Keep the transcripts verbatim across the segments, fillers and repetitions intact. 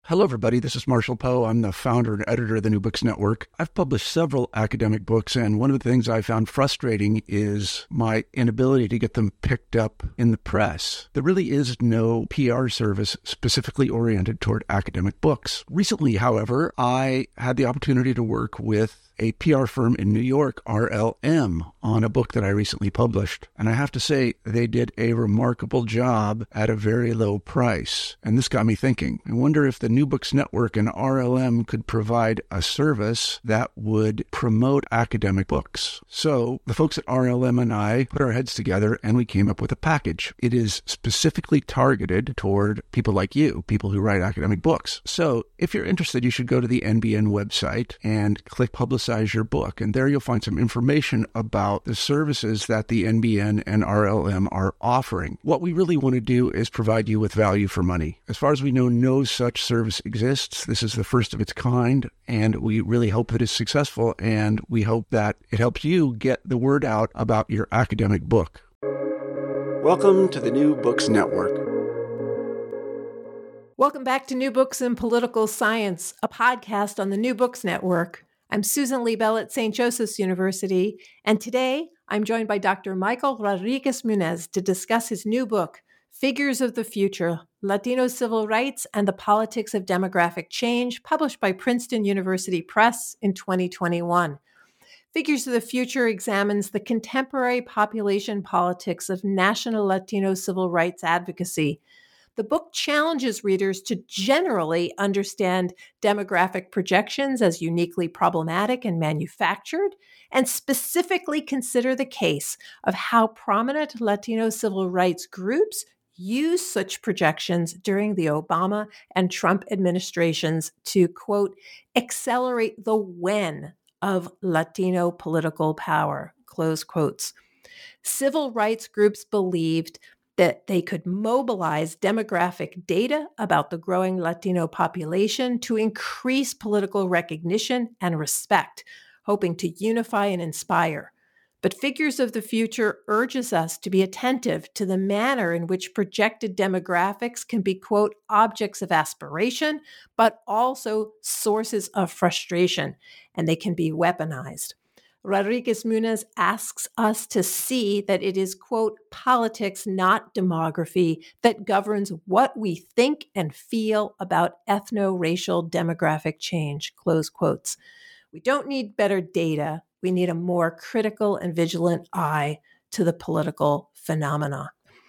Hello, everybody. This is Marshall Poe. I'm the founder and editor of the New Books Network. I've published several academic books, and one of the things I found frustrating is my inability to get them picked up in the press. There really is no P R service specifically oriented toward academic books. Recently, however, I had the opportunity to work with a P R firm in New York, R L M, on a book that I recently published. And I have to say, they did a remarkable job at a very low price. And this got me thinking. I wonder if the New Books Network and R L M could provide a service that would promote academic books. So the folks at R L M and I put our heads together and we came up with a package. It is specifically targeted toward people like you, people who write academic books. So if you're interested, you should go to the N B N website and click Publicize your book. And there you'll find some information about the services that the N B N and R L M are offering. What we really want to do is provide you with value for money. As far as we know, no such service exists. This is the first of its kind, and we really hope that it's successful, and we hope that it helps you get the word out about your academic book. Welcome to the New Books Network. Welcome back to New Books in Political Science, a podcast on the New Books Network. I'm Susan Liebel at Saint Joseph's University, and today I'm joined by Doctor Michael Rodriguez-Munez to discuss his new book, Figures of the Future, Latino Civil Rights and the Politics of Demographic Change, published by Princeton University Press in twenty twenty-one. Figures of the Future examines the contemporary population politics of national Latino civil rights advocacy. The book challenges readers to generally understand demographic projections as uniquely problematic and manufactured, and specifically consider the case of how prominent Latino civil rights groups use such projections during the Obama and Trump administrations to, quote, accelerate the when of Latino political power, close quotes. Civil rights groups believed that they could mobilize demographic data about the growing Latino population to increase political recognition and respect, hoping to unify and inspire. But Figures of the Future urges us to be attentive to the manner in which projected demographics can be, quote, objects of aspiration, but also sources of frustration, and they can be weaponized. Rodriguez-Munez asks us to see that it is, quote, politics, not demography, that governs what we think and feel about ethno-racial demographic change, close quotes. We don't need better data. We need a more critical and vigilant eye to the political phenomena.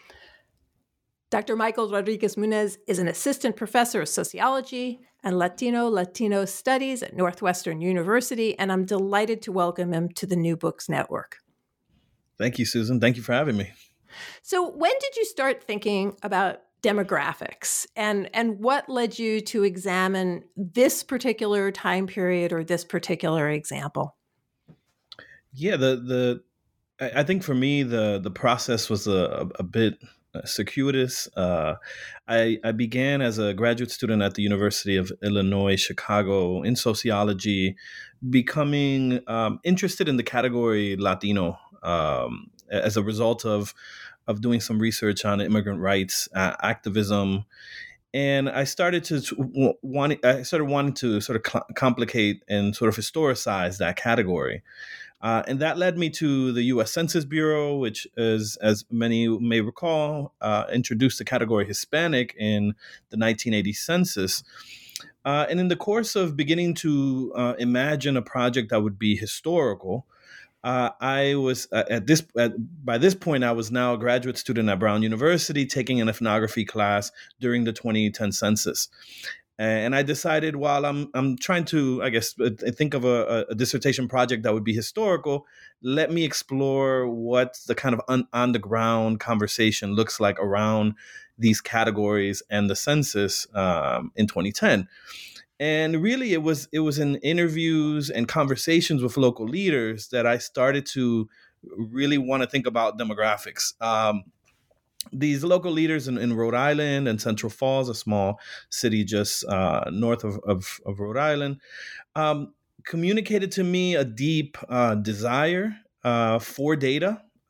Doctor Michael Rodriguez-Munez is an assistant professor of sociology and Latino Latino studies at Northwestern University, and I'm delighted to welcome him to the New Books Network. Thank you, Susan. Thank you for having me. So when did you start thinking about demographics, and, and what led you to examine this particular time period or this particular example? Yeah, the the I think for me, the the process was a, a bit circuitous. Uh, I, I began as a graduate student at the University of Illinois, Chicago, in sociology, becoming um, interested in the category Latino um, as a result of of doing some research on immigrant rights uh, activism. And I started to want, I started wanting to sort of cl- complicate and sort of historicize that category. Uh, and that led me to the U S Census Bureau, which is, as many may recall, uh, introduced the category Hispanic in the nineteen eighty census. Uh, and in the course of beginning to uh, imagine a project that would be historical, uh, I was uh, at this at, by this point I was now a graduate student at Brown University taking an ethnography class during the twenty ten census. And I decided, while I'm I'm trying to, I guess, think of a, a dissertation project that would be historical, let me explore what the kind of on, on the ground conversation looks like around these categories and the census um, in twenty ten. And really, it was it was in interviews and conversations with local leaders that I started to really want to think about demographics. Um, These local leaders in, in Rhode Island and Central Falls, a small city just uh, north of, of, of Rhode Island, um, communicated to me a deep uh, desire uh, for data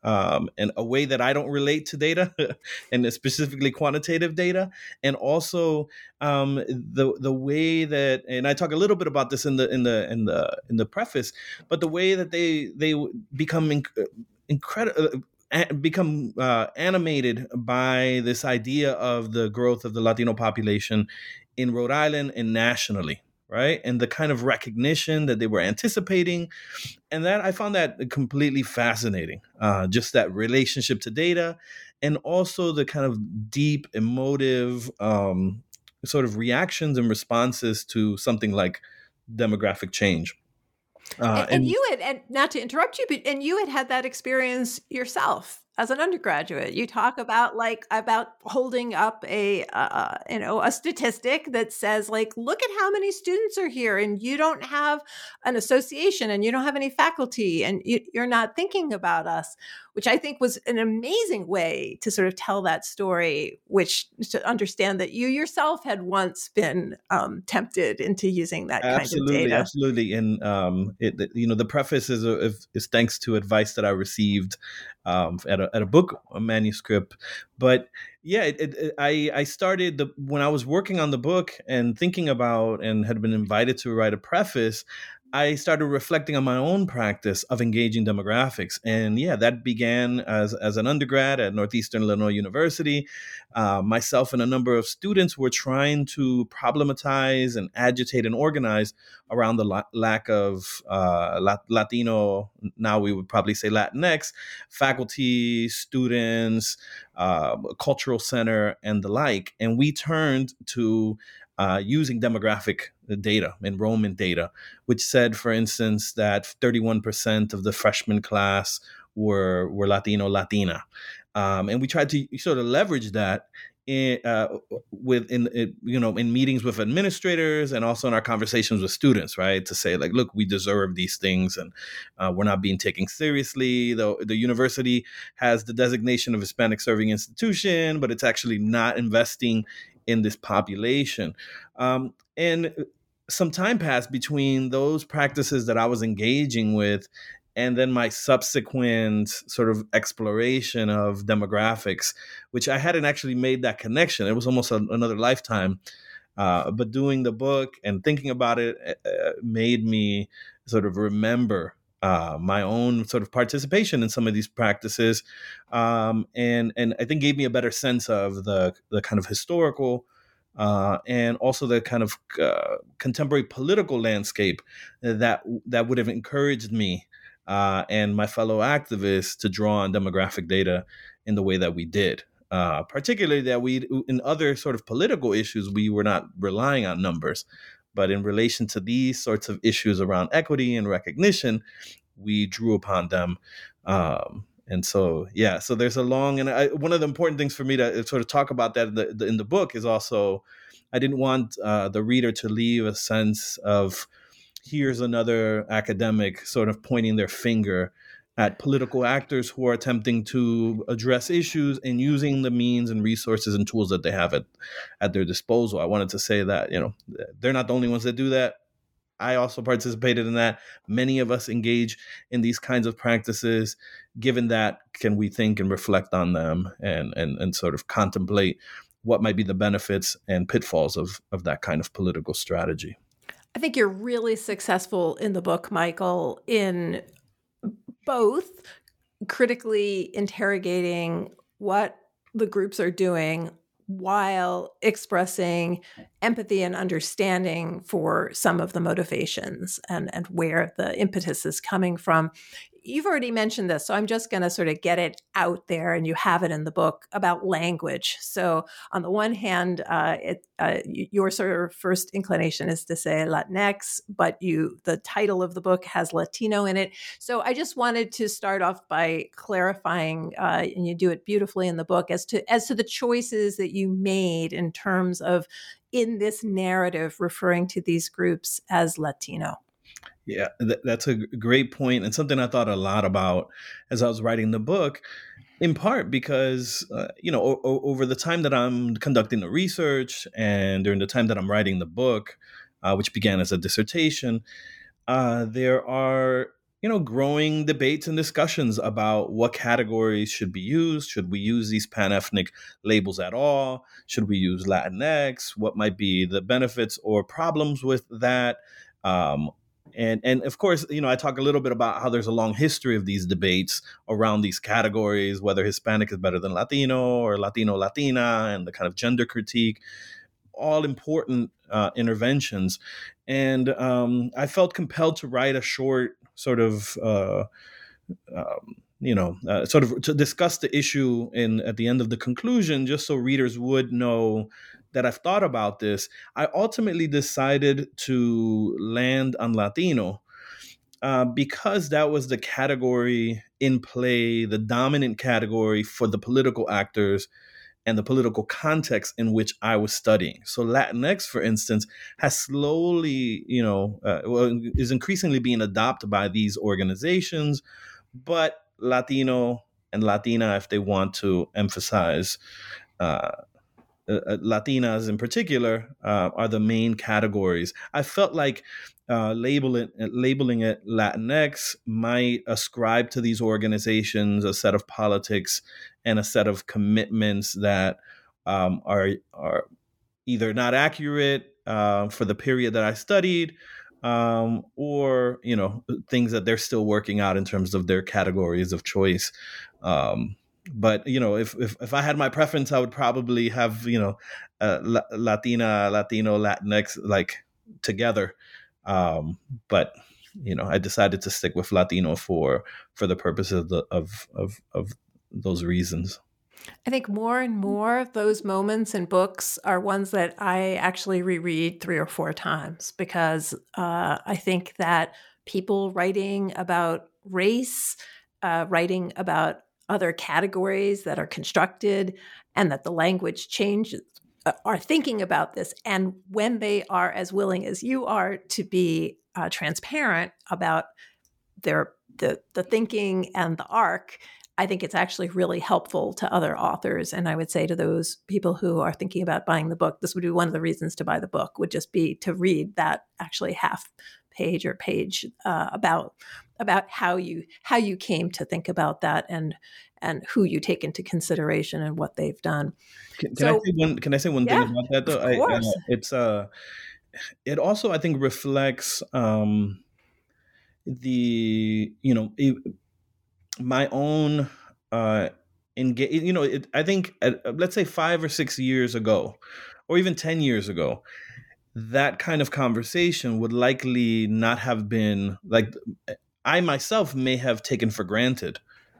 um, and a way that I don't relate to data, and specifically quantitative data, and also um, the the way that, and I talk a little bit about this in the in the in the in the preface, but the way that they they become inc- incredible. become uh, animated by this idea of the growth of the Latino population in Rhode Island and nationally, right? And the kind of recognition that they were anticipating. And that I found that completely fascinating, uh, just that relationship to data, and also the kind of deep emotive um, sort of reactions and responses to something like demographic change. Uh, and, and you had, and not to interrupt you, but and you had had that experience yourself as an undergraduate. You talk about like about holding up a uh, you know a statistic that says like, look at how many students are here, and you don't have an association, and you don't have any faculty, and you, you're not thinking about us, which I think was an amazing way to sort of tell that story, which to understand that you yourself had once been um, tempted into using that absolutely, kind of data. Absolutely, and um, it, you know, the preface is, a, is thanks to advice that I received um, at a at a book a manuscript, but yeah, it, it, I I started the when I was working on the book and thinking about and had been invited to write a preface. I started reflecting on my own practice of engaging demographics. And yeah, that began as, as an undergrad at Northeastern Illinois University. Uh, myself and a number of students were trying to problematize and agitate and organize around the la- lack of uh, La- Latino, now we would probably say Latinx, faculty, students, uh, cultural center, and the like. And we turned to Uh, using demographic data, enrollment data, which said, for instance, that thirty-one percent of the freshman class were were Latino, Latina, um, and we tried to sort of leverage that in, uh, with in, in you know in meetings with administrators and also in our conversations with students, right? To say like, look, we deserve these things, and uh, we're not being taken seriously. The the university has the designation of Hispanic serving institution, but it's actually not investing in this population. Um, and some time passed between those practices that I was engaging with and then my subsequent sort of exploration of demographics, which I hadn't actually made that connection. It was almost a, another lifetime. Uh, but doing the book and thinking about it uh, made me sort of remember Uh, my own sort of participation in some of these practices, um, and and I think gave me a better sense of the the kind of historical uh, and also the kind of uh, contemporary political landscape that that would have encouraged me uh, and my fellow activists to draw on demographic data in the way that we did. Uh, particularly that we, in other sort of political issues, we were not relying on numbers. But in relation to these sorts of issues around equity and recognition, we drew upon them. Um, and so, yeah, so there's a long, and I, one of the important things for me to sort of talk about that in the, the, in the book is also, I didn't want uh, the reader to leave a sense of, here's another academic sort of pointing their finger at political actors who are attempting to address issues and using the means and resources and tools that they have at, at their disposal. I wanted to say that, you know, they're not the only ones that do that. I also participated in that. Many of us engage in these kinds of practices. Given that, can we think and reflect on them and, and, and sort of contemplate what might be the benefits and pitfalls of, of that kind of political strategy? I think you're really successful in the book, Michael, in both critically interrogating what the groups are doing while expressing empathy and understanding for some of the motivations and, and where the impetus is coming from. You've already mentioned this, so I'm just going to sort of get it out there, and you have it in the book about language. So on the one hand, uh, it, uh, your sort of first inclination is to say Latinx, but you the title of the book has Latino in it. So I just wanted to start off by clarifying, uh, and you do it beautifully in the book, as to as to the choices that you made in terms of in this narrative referring to these groups as Latino. Yeah, th- that's a great point, and something I thought a lot about as I was writing the book, in part because, uh, you know, o- o- over the time that I'm conducting the research and during the time that I'm writing the book, uh, which began as a dissertation, uh, there are you know, growing debates and discussions about what categories should be used. Should we use these pan-ethnic labels at all? Should we use Latinx? What might be the benefits or problems with that? Um, and and of course, you know, I talk a little bit about how there's a long history of these debates around these categories, whether Hispanic is better than Latino or Latino Latina, and the kind of gender critique. All important uh, interventions. And um, I felt compelled to write a short sort of, uh, um, you know, uh, sort of to discuss the issue in at the end of the conclusion, just so readers would know that I've thought about this. I ultimately decided to land on Latino uh, because that was the category in play, the dominant category for the political actors and the political context in which I was studying. So Latinx, for instance, has slowly, you know, uh, well, is increasingly being adopted by these organizations, but Latino and Latina, if they want to emphasize uh, uh, Latinas in particular, uh, are the main categories. I felt like uh, label it, labeling it Latinx might ascribe to these organizations a set of politics and a set of commitments that um, are are either not accurate uh, for the period that I studied, um, or you know things that they're still working out in terms of their categories of choice. Um, but you know, if, if if I had my preference, I would probably have you know uh, La- Latina, Latino, Latinx like together. Um, but you know, I decided to stick with Latino for for the purposes of the, of, of of those reasons. I think more and more of those moments in books are ones that I actually reread three or four times because uh, I think that people writing about race, uh, writing about other categories that are constructed and that the language changes, uh, are thinking about this. And when they are as willing as you are to be uh, transparent about their the the thinking and the arc, I think it's actually really helpful to other authors. And I would say to those people who are thinking about buying the book, this would be one of the reasons to buy the book, would just be to read that actually half page or page uh, about about how you how you came to think about that and and who you take into consideration and what they've done. Can, can so, I say one? Can I say one yeah, thing about that though? Of course. I, uh, it's uh, it also I think reflects um, the you know. It, my own uh engage you know it, I think uh, let's say five or six years ago or even ten years ago, that kind of conversation would likely not have been like I myself may have taken for granted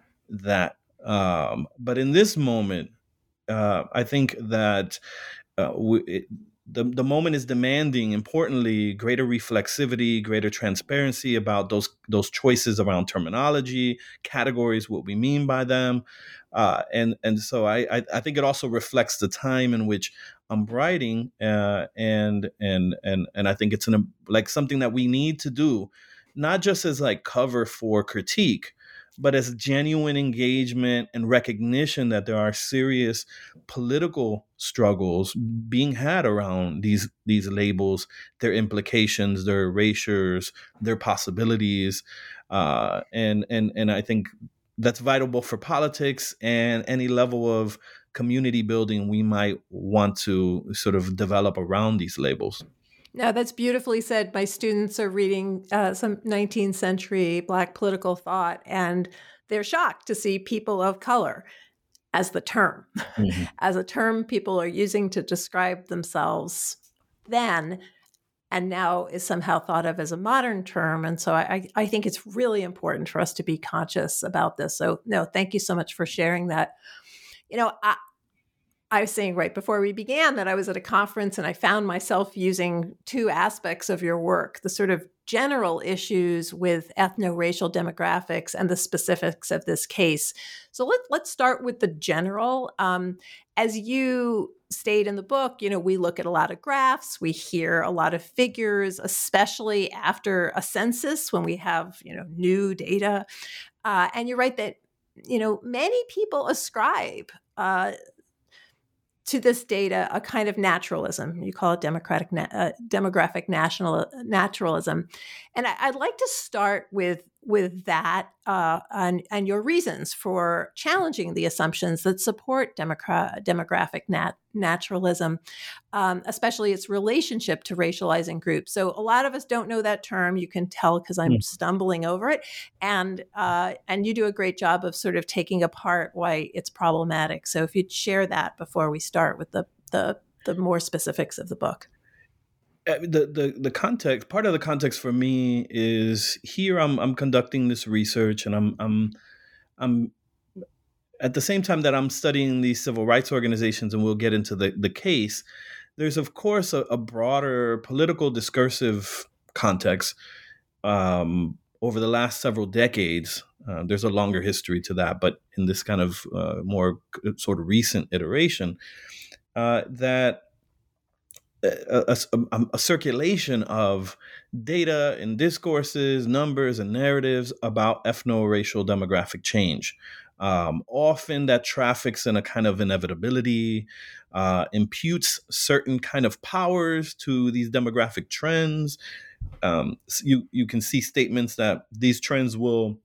that um but in this moment uh I think that uh, we, it, the the moment is demanding, importantly, greater reflexivity, greater transparency about those those choices around terminology, categories, what we mean by them, uh, and and so I, I I think it also reflects the time in which I'm writing, uh, and and and and I think it's an like something that we need to do, not just as like cover for critique, but as genuine engagement and recognition that there are serious political struggles being had around these these labels, their implications, their erasures, their possibilities, uh, and and and I think that's vital both for politics and any level of community building we might want to sort of develop around these labels. No, that's beautifully said. My students are reading uh, some nineteenth century Black political thought, and they're shocked to see people of color as the term, mm-hmm. as a term people are using to describe themselves then, and now is somehow thought of as a modern term. And so I, I think it's really important for us to be conscious about this. So no, thank you so much for sharing that. You know, I, I was saying right before we began that I was at a conference and I found myself using two aspects of your work, the sort of general issues with ethno-racial demographics and the specifics of this case. So let, let's start with the general. Um, as you state in the book, you know, we look at a lot of graphs, we hear a lot of figures, especially after a census when we have, you know, new data. Uh, and you're right that, you know, many people ascribe uh, to this data a kind of naturalism. You call it democratic na- uh, demographic national naturalism. And I, I'd like to start with with that uh, and, and your reasons for challenging the assumptions that support demogra- demographic nat- naturalism, um, especially its relationship to racializing groups. So a lot of us don't know that term. You can tell because I'm mm. stumbling over it. And, uh, and you do a great job of sort of taking apart why it's problematic. So if you'd share that before we start with the, the, the more specifics of the book. The, the the context, part of the context for me is here I'm I'm conducting this research, and I'm I'm I'm at the same time that I'm studying these civil rights organizations, and we'll get into the, the case. There's of course a, a broader political discursive context um, over the last several decades. Uh, there's a longer history to that, but in this kind of uh, more sort of recent iteration, uh, that A, a, a circulation of data and discourses, numbers and narratives about ethno-racial demographic change. Um, often that traffics in a kind of inevitability, uh, imputes certain kind of powers to these demographic trends. Um, you, you can see statements that these trends will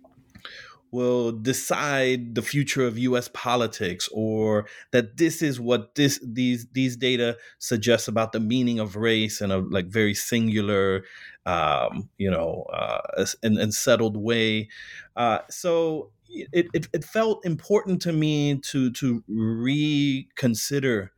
will decide the future of U S politics, or that this is what this these these data suggests about the meaning of race in a like very singular, um, you know, uh, and, and settled way. Uh, so it, it it felt important to me to to reconsider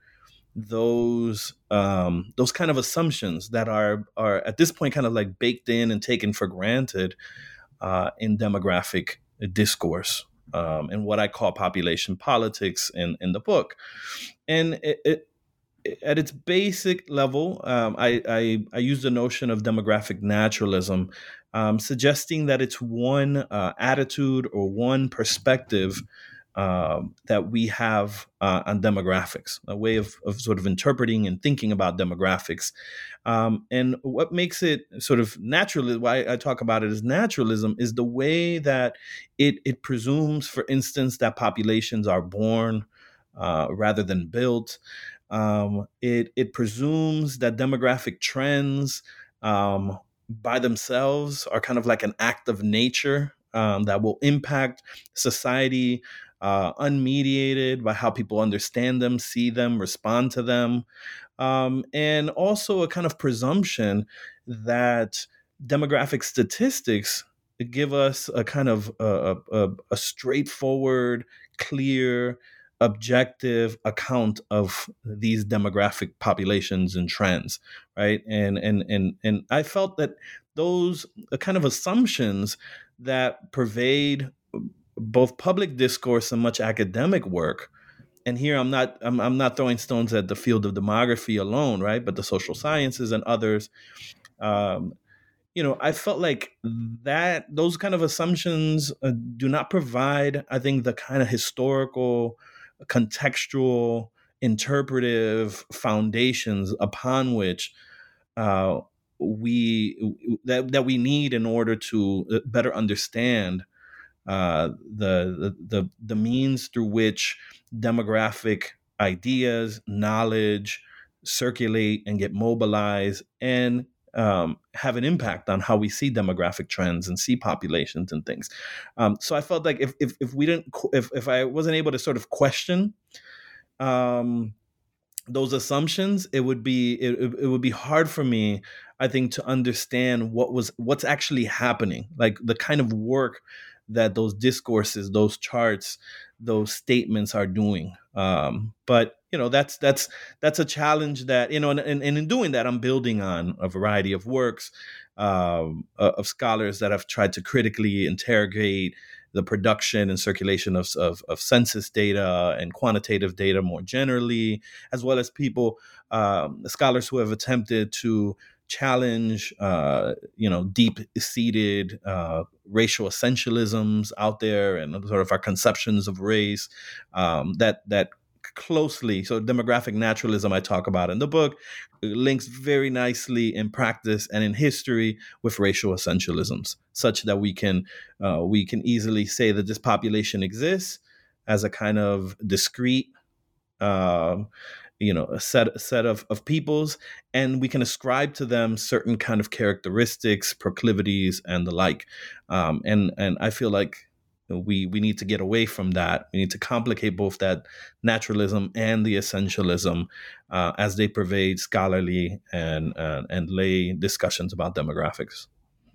those um, those kind of assumptions that are are at this point kind of like baked in and taken for granted uh, in demographic discourse, um, and what I call population politics in, in the book. And it, it, at its basic level, um, I, I, I use the notion of demographic naturalism, um, suggesting that it's one uh, attitude or one perspective um, that we have uh, on demographics, a way of, of sort of interpreting and thinking about demographics. Um, and what makes it sort of natural, why I talk about it as naturalism, is the way that it, it presumes, for instance, that populations are born uh, rather than built. Um, it, it presumes that demographic trends um, by themselves are kind of like an act of nature um, that will impact society uh, unmediated by how people understand them, see them, respond to them. Um, and also a kind of presumption that demographic statistics give us a kind of a, a, a straightforward, clear, objective account of these demographic populations and trends, right? And and and and I felt that those kind of assumptions that pervade both public discourse and much academic work. And here I'm not I'm, I'm not throwing stones at the field of demography alone, right? But the social sciences and others. Um, you know, I felt like that those kind of assumptions uh, do not provide, I think, the kind of historical, contextual, interpretive foundations upon which uh, we that that we need in order to better understand uh, the, the the means through which demographic ideas, knowledge circulate and get mobilized and um, have an impact on how we see demographic trends and see populations and things. Um, so I felt like if if, if we didn't if if I wasn't able to sort of question um, those assumptions, it would be it, it would be hard for me, I think, to understand what was what's actually happening, like the kind of work that those discourses, those charts, those statements are doing. Um, but you know, that's that's that's a challenge that, you know, and, and, and in doing that, I'm building on a variety of works um, of scholars that have tried to critically interrogate the production and circulation of, of, of census data and quantitative data more generally, as well as people, um, scholars who have attempted to challenge, uh, you know, deep-seated uh, racial essentialisms out there and sort of our conceptions of race um, that that closely. So demographic naturalism I talk about in the book links very nicely in practice and in history with racial essentialisms, such that we can uh, we can easily say that this population exists as a kind of discrete Uh, you know, a set a set of, of peoples, and we can ascribe to them certain kind of characteristics, proclivities, and the like. Um, and and I feel like we we need to get away from that. We need to complicate both that naturalism and the essentialism uh, as they pervade scholarly and uh, and lay discussions about demographics.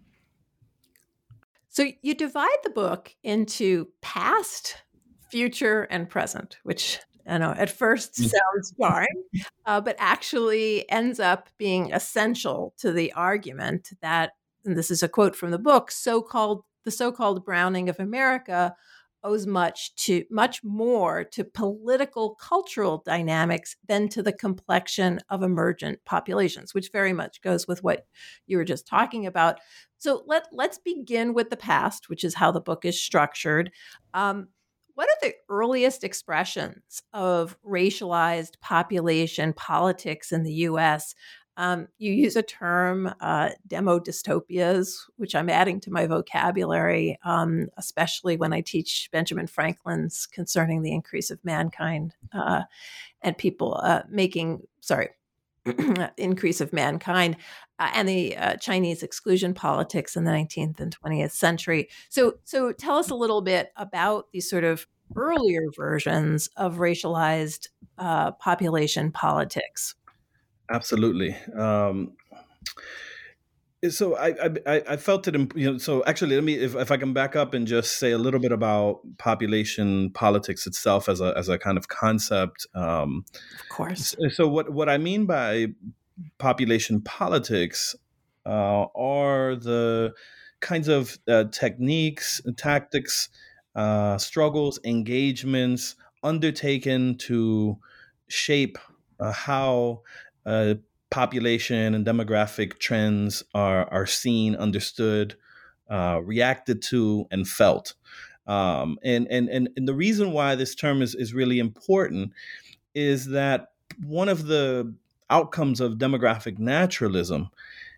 So you divide the book into past, future, and present, which I know at first sounds jarring, uh, but actually ends up being essential to the argument that, and this is a quote from the book, so-called the so-called Browning of America owes much to much more to political cultural dynamics than to the complexion of emergent populations, which very much goes with what you were just talking about. So let, let's begin with the past, which is how the book is structured. Um, what are the earliest expressions of racialized population politics in the U S? Um, you use a term, uh, demo dystopias, which I'm adding to my vocabulary, um, especially when I teach Benjamin Franklin's Concerning the Increase of Mankind, uh, and people uh, making, sorry, increase of mankind, uh, and the uh, Chinese exclusion politics in the nineteenth and twentieth century. So, so tell us a little bit about these sort of earlier versions of racialized uh, population politics. Absolutely. Um, so I, I I felt it. You know. So actually, let me if, if I can back up and just say a little bit about population politics itself as a as a kind of concept. Um, of course. So what what I mean by population politics uh, are the kinds of uh, techniques, tactics, uh, struggles, engagements undertaken to shape uh, how uh, population and demographic trends are are seen, understood, uh, reacted to, and felt. Um, and, and and and the reason why this term is is really important is that one of the outcomes of demographic naturalism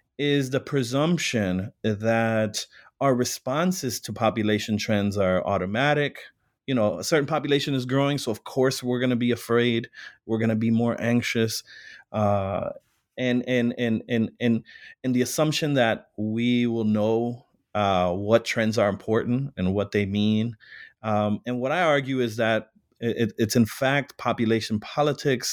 is the presumption that our responses to population trends are automatic. You know, a certain population is growing, so of course we're going to be afraid. We're going to be more anxious, uh, and and and and and and the assumption that we will know uh, what trends are important and what they mean. Um, and what I argue is that it, it's in fact population politics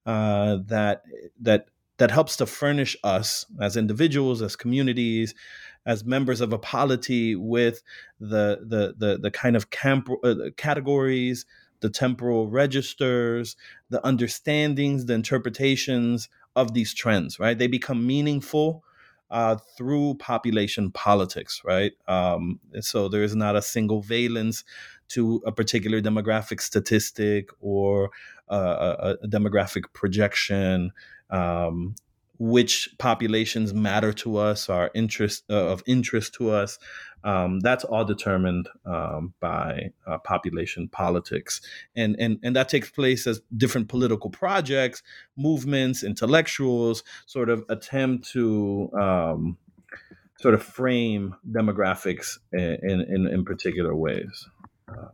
uh, that that that helps to furnish us as individuals, as communities, as members of a polity with the the the, the kind of camp, uh, categories, the temporal registers, the understandings, the interpretations of these trends. Right, they become meaningful uh, through population politics. Right, um, so there is not a single valence to a particular demographic statistic or uh, a, a demographic projection. Um, which populations matter to us, are interest uh, of interest to us. Um, that's all determined um, by uh, population politics, and and and that takes place as different political projects, movements, intellectuals sort of attempt to um, sort of frame demographics in in, in particular ways. Uh,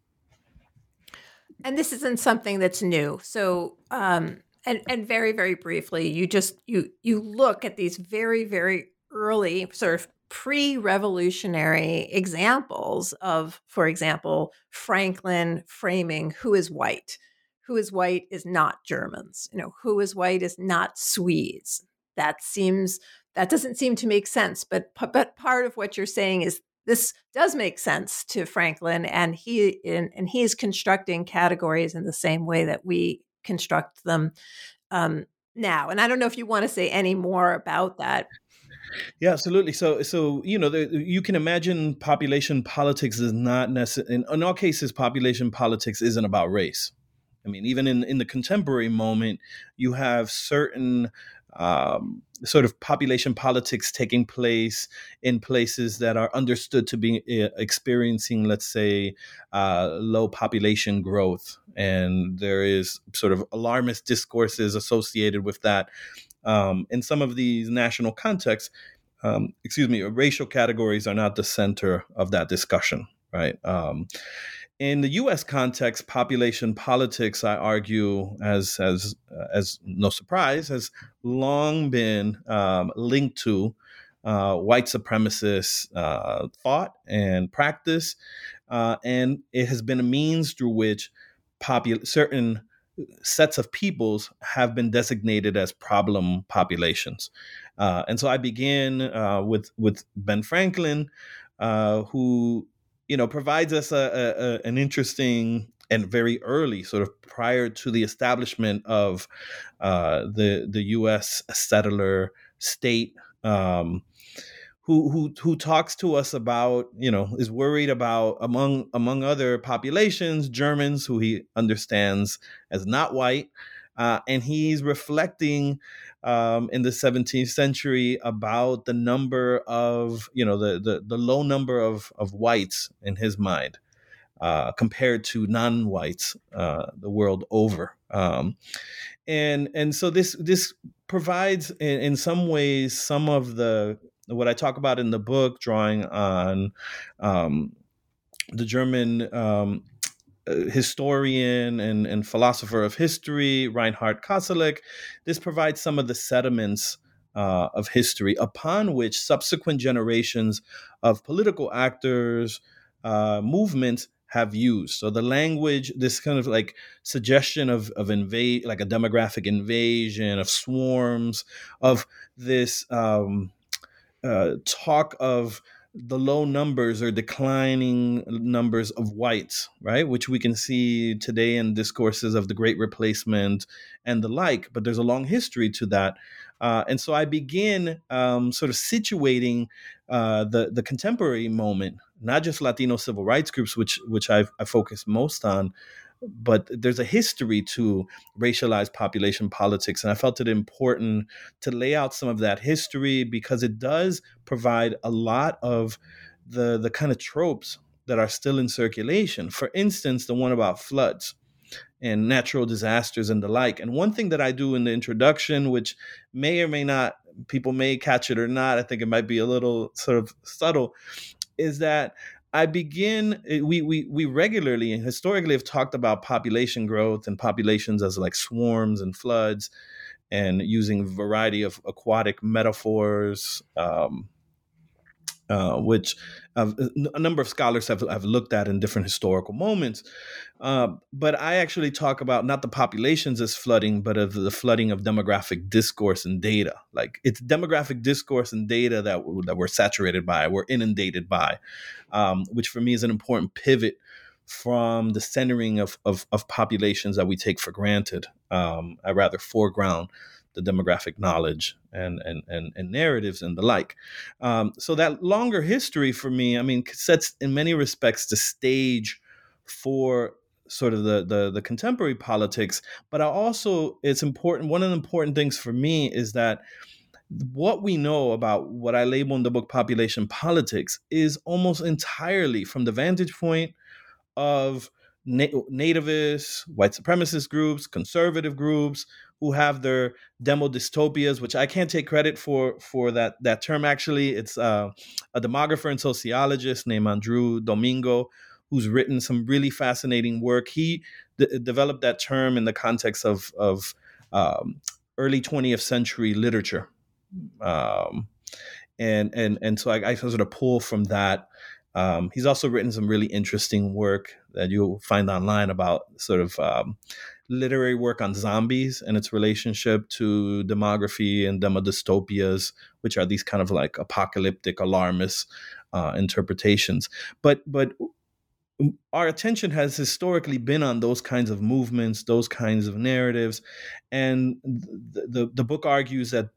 and this isn't something that's new. So. Um... And and very, very briefly, you just you you look at these very, very early sort of pre-revolutionary examples of, for example, Franklin framing who is white. Who is white is not Germans. You know, who is white is not Swedes. That seems that doesn't seem to make sense. But but part of what you're saying is this does make sense to Franklin, and he in, and he is constructing categories in the same way that we construct them um, now. And I don't know if you want to say any more about that. Yeah, absolutely. So, so you know, the, you can imagine population politics is not necessarily, in, in all cases, population politics isn't about race. I mean, even in, in the contemporary moment, you have certain um, sort of population politics taking place in places that are understood to be uh, experiencing, let's say, uh, low population growth. And there is sort of alarmist discourses associated with that. Um, in some of these national contexts, um, excuse me, racial categories are not the center of that discussion. right? Um, in the U S context, population politics, I argue, as as as no surprise, has long been um, linked to uh, white supremacist uh, thought and practice, uh, and it has been a means through which popul- certain sets of peoples have been designated as problem populations. Uh, and so I began uh, with with Ben Franklin, uh, who you know provides us a, a, a, an interesting and very early, sort of prior to the establishment of uh, the the U S settler state. Um, who who who talks to us about, you know, is worried about, among among other populations, Germans, who he understands as not white, uh, and he's reflecting um, in the seventeenth century about the number of, you know, the the, the low number of of whites in his mind. Uh, compared to non-whites uh, the world over, um, and and so this this provides in, in some ways some of the what I talk about in the book, drawing on um, the German um, historian and, and philosopher of history Reinhard Koselleck. This provides some of the sediments uh, of history upon which subsequent generations of political actors, uh, movements have used. So the language, this kind of like suggestion of of invade, like a demographic invasion, of swarms, of this um, uh, talk of the low numbers or declining numbers of whites, right? Which we can see today in discourses of the Great Replacement and the like, but there's a long history to that. Uh, and so I begin um, sort of situating uh, the, the contemporary moment, not just Latino civil rights groups, which, which I've, I focus most on, but there's a history to racialized population politics. And I felt it important to lay out some of that history because it does provide a lot of the, the kind of tropes that are still in circulation. For instance, the one about floods and natural disasters and the like. And one thing that I do in the introduction, which may or may not, people may catch it or not, I think it might be a little sort of subtle, is that I begin, we, we, we regularly and historically have talked about population growth and populations as like swarms and floods, and using a variety of aquatic metaphors, um, uh, which uh, a number of scholars have, have looked at in different historical moments. Uh, but I actually talk about not the populations as flooding, but of the flooding of demographic discourse and data. Like it's demographic discourse and data that, that we're saturated by, we're inundated by, um, which for me is an important pivot from the centering of, of, of populations that we take for granted. Um, I rather foreground the demographic knowledge and and and, and narratives and the like. Um, so that longer history for me, I mean, sets in many respects the stage for sort of the, the the contemporary politics. But I also, it's important, one of the important things for me is that what we know about what I label in the book population politics is almost entirely from the vantage point of na- nativists, white supremacist groups, conservative groups who have their demo dystopias, which I can't take credit for for that that term. Actually, it's uh, a demographer and sociologist named Andrew Domingo, who's written some really fascinating work. He d- developed that term in the context of of um, early twentieth century literature, um, and and and so I, I sort of pull from that. Um, he's also written some really interesting work that you'll find online about sort of um, literary work on zombies and its relationship to demography and demodystopias, which are these kind of like apocalyptic, alarmist uh, interpretations. But but our attention has historically been on those kinds of movements, those kinds of narratives, and the the, the book argues that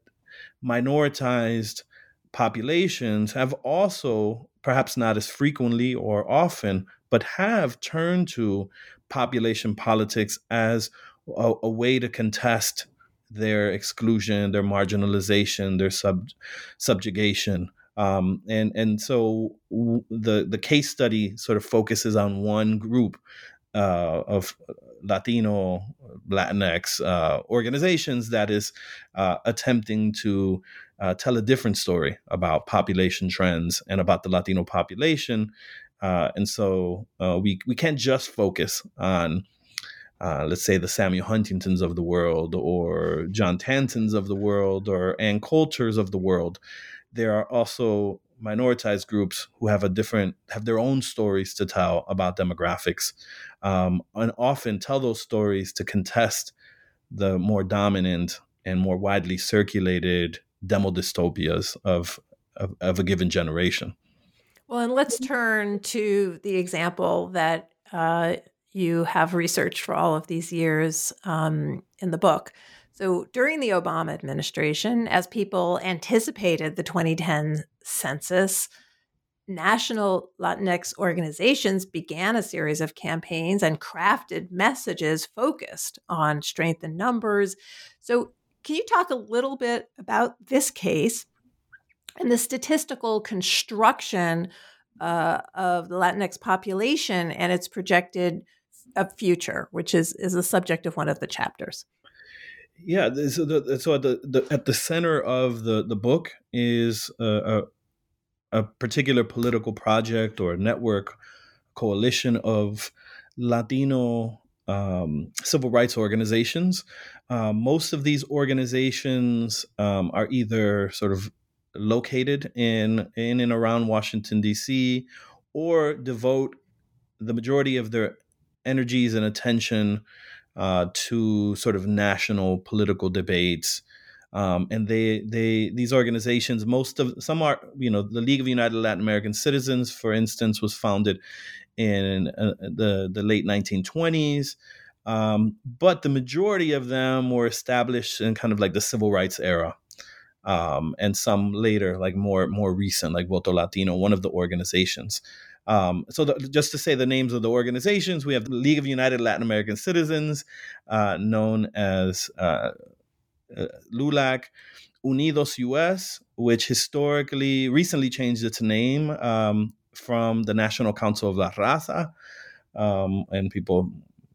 minoritized populations have also, perhaps not as frequently or often, but have turned to population politics as a, a way to contest their exclusion, their marginalization, their sub, subjugation. Um, and and so w- the the case study sort of focuses on one group uh, of Latino, Latinx uh, organizations that is uh, attempting to uh, tell a different story about population trends and about the Latino population, Uh, and so uh, we we can't just focus on, uh, let's say, the Samuel Huntingtons of the world, or John Tantons of the world, or Ann Coulters of the world. There are also minoritized groups who have a different, have their own stories to tell about demographics, um, and often tell those stories to contest the more dominant and more widely circulated demo-dystopias of, of, of a given generation. Well, and let's turn to the example that uh, you have researched for all of these years um, in the book. So during the Obama administration, as people anticipated the twenty ten census, national Latinx organizations began a series of campaigns and crafted messages focused on strength in numbers. So can you talk a little bit about this case and the statistical construction uh, of the Latinx population and its projected uh, future, which is, is the subject of one of the chapters? Yeah, so, the, so at the, the at the center of the, the book is a, a, a particular political project or network, coalition of Latino um, civil rights organizations. Uh, most of these organizations um, are either sort of located in in and around Washington, D C, or devote the majority of their energies and attention uh, to sort of national political debates. Um, and they they these organizations, most of some are, you know, the League of United Latin American Citizens, for instance, was founded in uh, the the late nineteen twenties. Um, but the majority of them were established in kind of like the civil rights era. Um, and some later, like more more recent, like Voto Latino, one of the organizations. Um, so the, just to say the names of the organizations, we have the League of United Latin American Citizens, uh, known as uh, uh, LULAC, Unidos U S, which historically recently changed its name um, from the National Council of La Raza, um, and people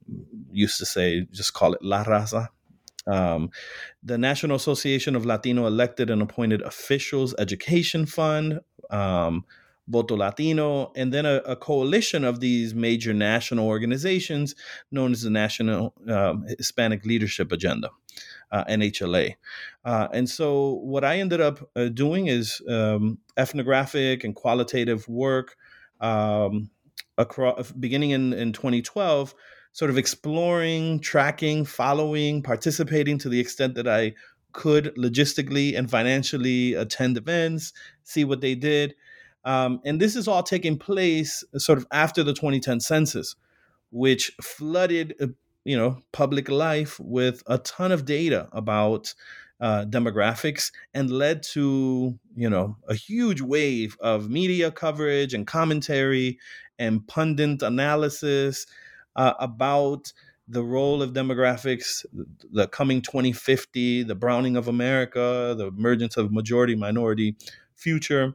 used to say, just call it La Raza. Um, the National Association of Latino Elected and Appointed Officials Education Fund, um, Voto Latino, and then a, a coalition of these major national organizations known as the National um, Hispanic Leadership Agenda, uh, N H L A. Uh, and so what I ended up uh, doing is um, ethnographic and qualitative work um, across, beginning in, in twenty twelve, sort of exploring, tracking, following, participating to the extent that I could logistically and financially attend events, see what they did. Um, and this is all taking place sort of after the twenty ten census, which flooded, uh, you know, public life with a ton of data about uh, demographics and led to, you know, a huge wave of media coverage and commentary and pundit analysis Uh, about the role of demographics, the coming twenty fifty, the browning of America, the emergence of majority minority future.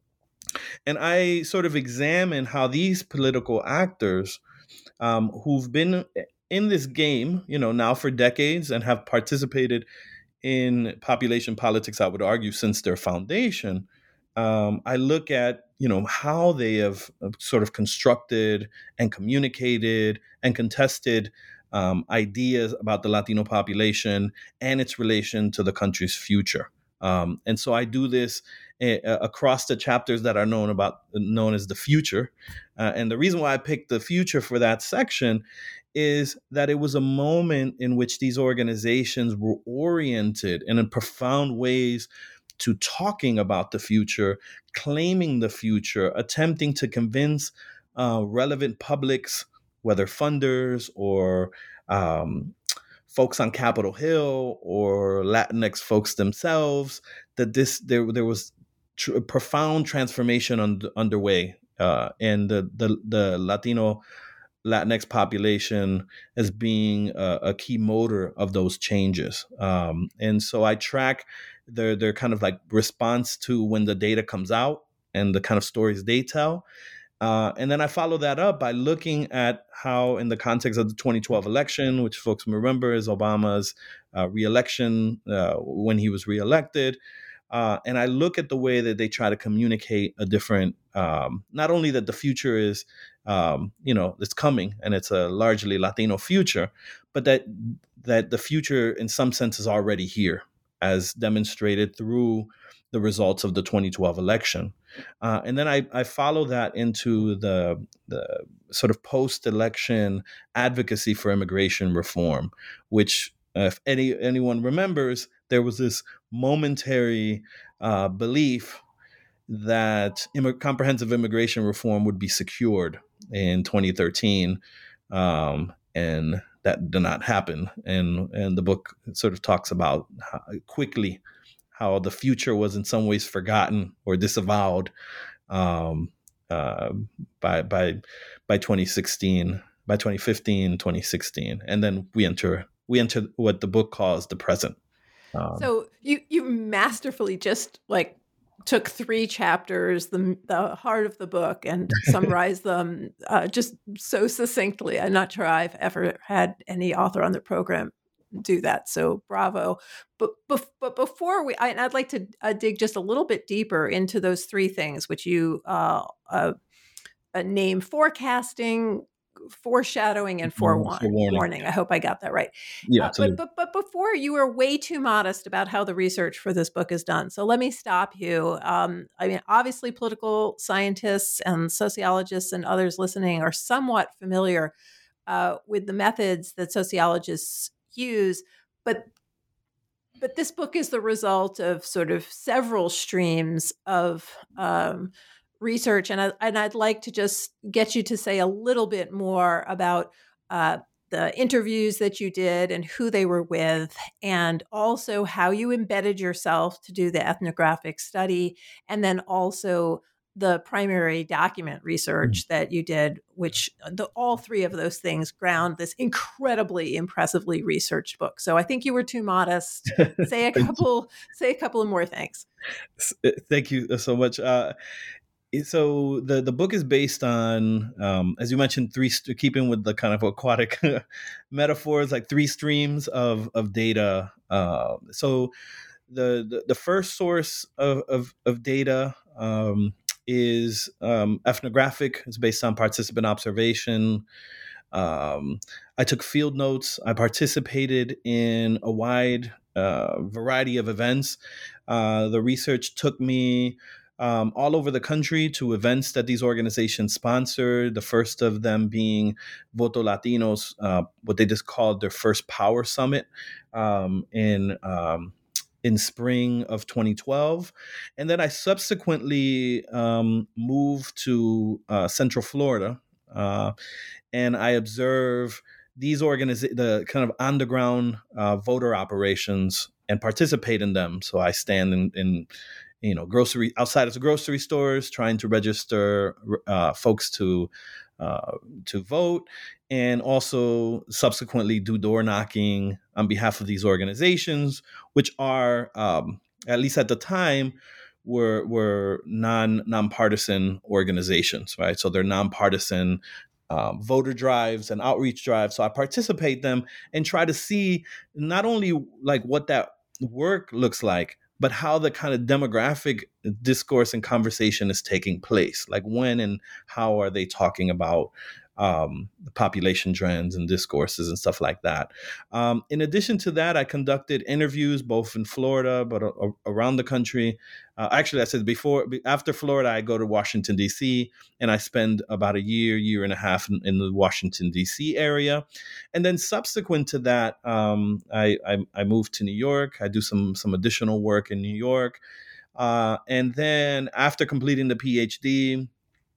And I sort of examine how these political actors um, who've been in this game, you know, now for decades and have participated in population politics, I would argue, since their foundation. Um, I look at, you know, how they have sort of constructed and communicated and contested um, ideas about the Latino population and its relation to the country's future. Um, and so I do this uh, across the chapters that are known about known as the future. Uh, and the reason why I picked the future for that section is that it was a moment in which these organizations were oriented and in profound ways to talking about the future, claiming the future, attempting to convince uh, relevant publics, whether funders or um, folks on Capitol Hill or Latinx folks themselves, that this there there was tr- a profound transformation un- underway, uh, and the, the the Latino Latinx population as being a, a key motor of those changes. Um, and so I track their their kind of like response to when the data comes out and the kind of stories they tell. Uh, and then I follow that up by looking at how, in the context of the twenty twelve election, which folks remember is Obama's uh, reelection uh, when he was reelected, uh, and I look at the way that they try to communicate a different um, not only that the future is, um, you know, it's coming and it's a largely Latino future, but that that the future in some sense is already here, as demonstrated through the results of the twenty twelve election. Uh, and then I, I follow that into the, the sort of post-election advocacy for immigration reform, which, uh, if any anyone remembers, there was this momentary uh, belief that Im- comprehensive immigration reform would be secured in twenty thirteen, um, and that did not happen. And and the book sort of talks about how quickly how the future was in some ways forgotten or disavowed um, uh, by by by twenty sixteen, by twenty fifteen, twenty sixteen, and then we enter we enter what the book calls the present. Um, so you you masterfully just like took three chapters, the the heart of the book, and summarized them uh, just so succinctly. I'm not sure I've ever had any author on the program do that. So bravo. But but before we, I, I'd like to uh, dig just a little bit deeper into those three things, which you uh, uh, uh, name: forecasting, foreshadowing, and forewarning. Warning. I hope I got that right. Yeah, uh, but, but but before, you were way too modest about how the research for this book is done. So let me stop you. Um, I mean, obviously, political scientists and sociologists and others listening are somewhat familiar uh, with the methods that sociologists use, but but this book is the result of sort of several streams of um, research, and I, and I'd like to just get you to say a little bit more about uh, the interviews that you did and who they were with, and also how you embedded yourself to do the ethnographic study, and then also the primary document research that you did, which the, all three of those things ground this incredibly impressively researched book. So I think you were too modest. Say a couple, say a couple of more things. Thank you so much. Uh, so the, the book is based on, um, as you mentioned, three, keeping with the kind of aquatic metaphors, like three streams of, of data. Uh, so the, the, the first source of, of, of data, um, is um, ethnographic. It's based on participant observation. Um, I took field notes. I participated in a wide uh, variety of events. Uh, the research took me um, all over the country to events that these organizations sponsored. The first of them being Voto Latinos, uh, what they just called their first Power Summit um, in um, in spring of twenty twelve. And then I subsequently um, moved to uh, Central Florida, uh, and I observe these organizations, the kind of underground uh, voter operations, and participate in them. So I stand in, in you know, grocery outside of the grocery stores, trying to register uh, folks to uh, to vote, and also subsequently do door knocking on behalf of these organizations, which are, um, at least at the time, were were non nonpartisan organizations, right? So they're nonpartisan um, voter drives and outreach drives. So I participate them and try to see not only like what that work looks like, but how the kind of demographic discourse and conversation is taking place. Like when and how are they talking about um, the population trends and discourses and stuff like that. Um, in addition to that, I conducted interviews both in Florida, but a- a- around the country. Uh, actually, I said before, after Florida, I go to Washington, D C, and I spend about a year, year and a half in, in the Washington, D C area. And then subsequent to that, um, I, I, I moved to New York. I do some, some additional work in New York. Uh, and then after completing the PhD,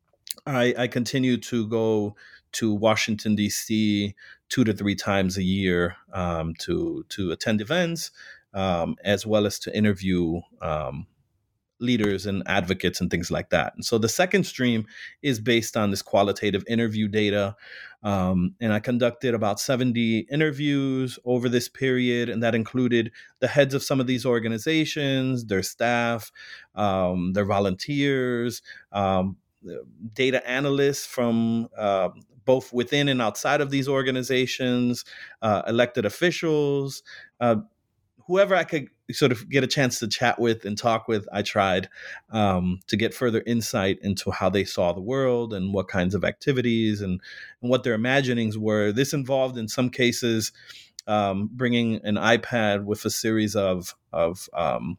I, I continue to go to Washington, D C two to three times a year um, to to attend events, um, as well as to interview um, leaders and advocates and things like that. And so the second stream is based on this qualitative interview data. Um, and I conducted about seventy interviews over this period, and that included the heads of some of these organizations, their staff, um, their volunteers, um, data analysts from uh, both within and outside of these organizations, uh, elected officials, uh, whoever I could sort of get a chance to chat with and talk with, I tried um, to get further insight into how they saw the world and what kinds of activities and, and what their imaginings were. This involved, in some cases, um, bringing an iPad with a series of of um,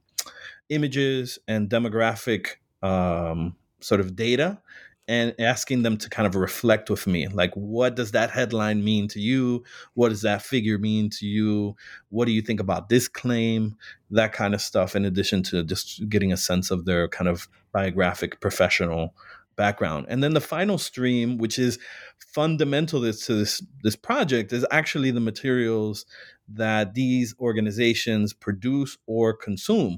images and demographic um, sort of data, and asking them to kind of reflect with me, like, what does that headline mean to you? What does that figure mean to you? What do you think about this claim? That kind of stuff, in addition to just getting a sense of their kind of biographic professional background. And then the final stream, which is fundamental to this, this project, is actually the materials that these organizations produce or consume.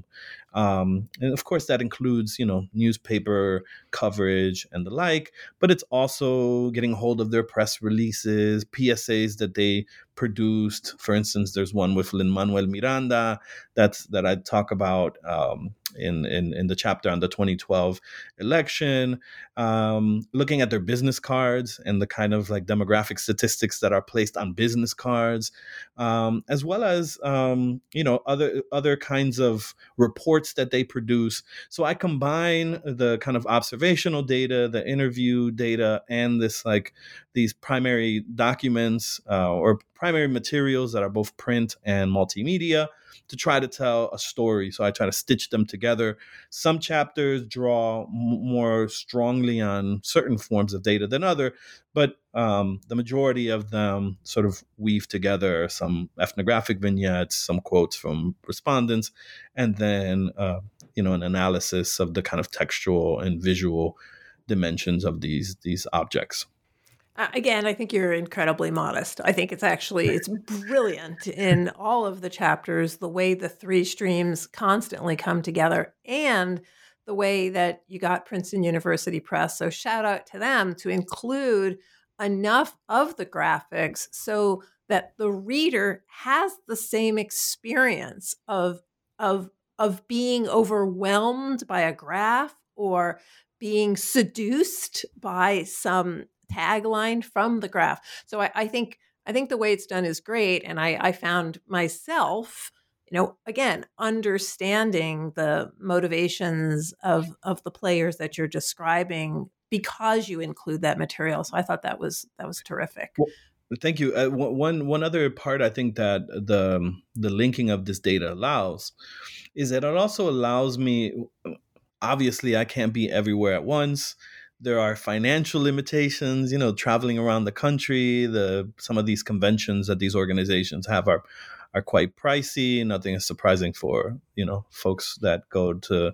Um, and of course, that includes, you know, newspaper coverage and the like, but it's also getting hold of their press releases, P S As that they produced. For instance, there's one with Lin-Manuel Miranda that's that I talk about um, in, in in the chapter on the twenty twelve election, um, looking at their business cards and the kind of like demographic statistics that are placed on business cards, um, as well as um, you know other other kinds of reports that they produce. So I combine the kind of observational data, the interview data, and this like these primary documents uh, or primary materials that are both print and multimedia to try to tell a story. So I try to stitch them together. Some chapters draw m- more strongly on certain forms of data than other, but um, the majority of them sort of weave together some ethnographic vignettes, some quotes from respondents, and then uh, you know an analysis of the kind of textual and visual dimensions of these these objects. Uh, again, I think you're incredibly modest. I think it's actually, it's brilliant in all of the chapters, the way the three streams constantly come together and the way that you got Princeton University Press. So shout out to them to include enough of the graphics so that the reader has the same experience of, of, of being overwhelmed by a graph or being seduced by some tagline from the graph. So I, I think I think the way it's done is great. And I, I found myself, you know, again, understanding the motivations of of the players that you're describing because you include that material. So I thought that was that was terrific. Well, thank you. Uh, one one other part I think that the the linking of this data allows is that it also allows me. Obviously, I can't be everywhere at once. There are financial limitations, you know, traveling around the country. The some of these conventions that these organizations have are are quite pricey. Nothing is surprising for, you know, folks that go to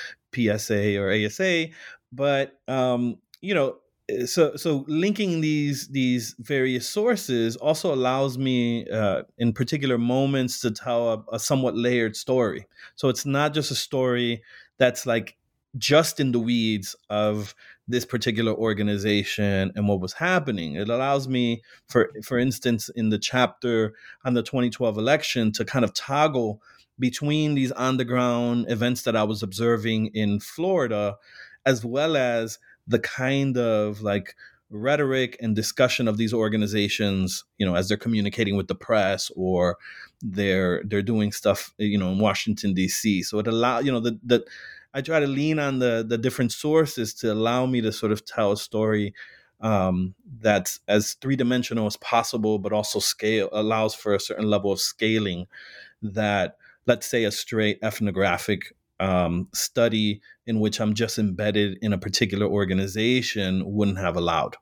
P S A or A S A. But um, you know, so so linking these these various sources also allows me uh, in particular moments to tell a, a somewhat layered story. So it's not just a story that's like just in the weeds of this particular organization and what was happening. It allows me, for for instance, in the chapter on the twenty twelve election, to kind of toggle between these on-the-ground events that I was observing in Florida, as well as the kind of like rhetoric and discussion of these organizations, you know, as they're communicating with the press or they're they're doing stuff, you know, in Washington, D C. So it allow, you know, the the I try to lean on the the different sources to allow me to sort of tell a story um, that's as three dimensional as possible, but also scale allows for a certain level of scaling that, let's say, a straight ethnographic um, study in which I'm just embedded in a particular organization wouldn't have allowed.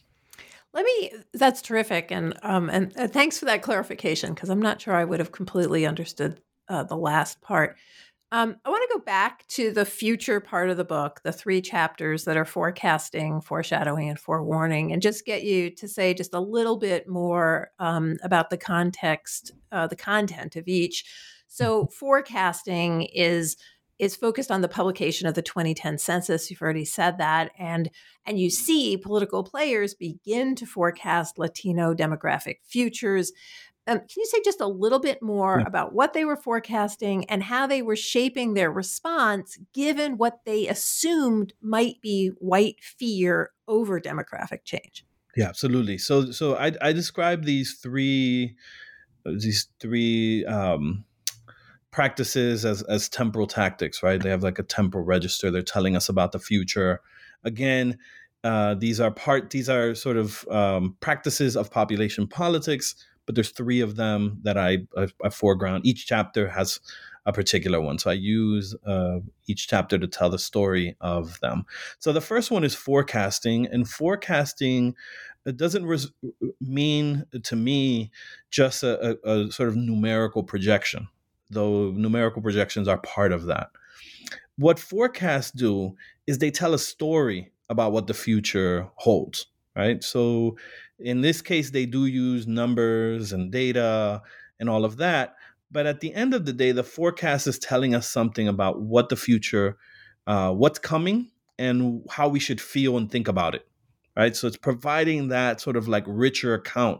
Let me, that's terrific. And, um, and, and thanks for that clarification, because I'm not sure I would have completely understood uh, the last part. Um, I want to go back to the future part of the book, the three chapters that are forecasting, foreshadowing, and forewarning, and just get you to say just a little bit more um, about the context, uh, the content of each. So forecasting is is focused on the publication of the twenty ten census. You've already said that. And, and you see political players begin to forecast Latino demographic futures. Um, can you say just a little bit more yeah. about what they were forecasting and how they were shaping their response, given what they assumed might be white fear over demographic change? Yeah, absolutely. So, so I, I describe these three, these three um, practices as as temporal tactics, right? They have like a temporal register. They're telling us about the future. Again, uh, these are part. These are sort of um, practices of population politics, but there's three of them that I, I, I foreground. Each chapter has a particular one, so I use uh, each chapter to tell the story of them. So the first one is forecasting, and forecasting it doesn't res- mean to me just a, a, a sort of numerical projection, though numerical projections are part of that. What forecasts do is they tell a story about what the future holds, right? So in this case, they do use numbers and data and all of that. But at the end of the day, the forecast is telling us something about what the future, uh, what's coming, and how we should feel and think about it, right? So it's providing that sort of like richer account.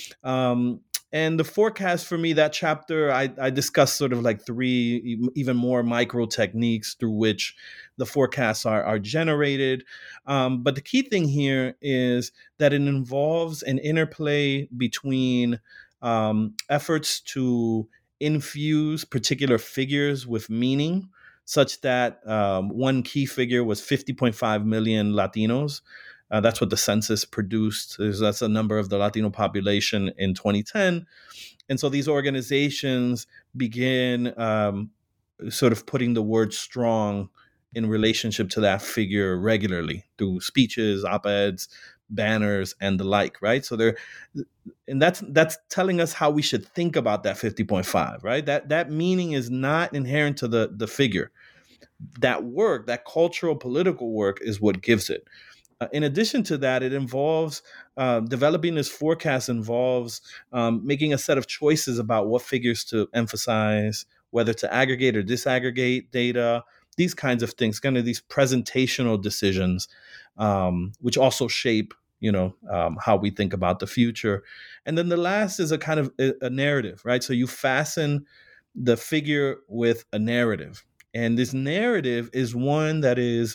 Um, And the forecast for me, that chapter, I, I discussed sort of like three even more micro techniques through which the forecasts are, are generated. Um, but the key thing here is that it involves an interplay between um, efforts to infuse particular figures with meaning, such that um, one key figure was fifty point five million Latinos. Uh, that's what the census produced. That's a number of the Latino population in twenty ten. And so these organizations begin um, sort of putting the word strong in relationship to that figure regularly through speeches, op-eds, banners, and the like, right? So they're, and that's that's telling us how we should think about that fifty point five, right? That that meaning is not inherent to the, the figure. That work, that cultural political work is what gives it. Uh, in addition to that, it involves uh, developing this forecast involves um, making a set of choices about what figures to emphasize, whether to aggregate or disaggregate data, these kinds of things, kind of these presentational decisions, um, which also shape, you know, um, how we think about the future. And then the last is a kind of a, a narrative, right? So you fasten the figure with a narrative. And this narrative is one that is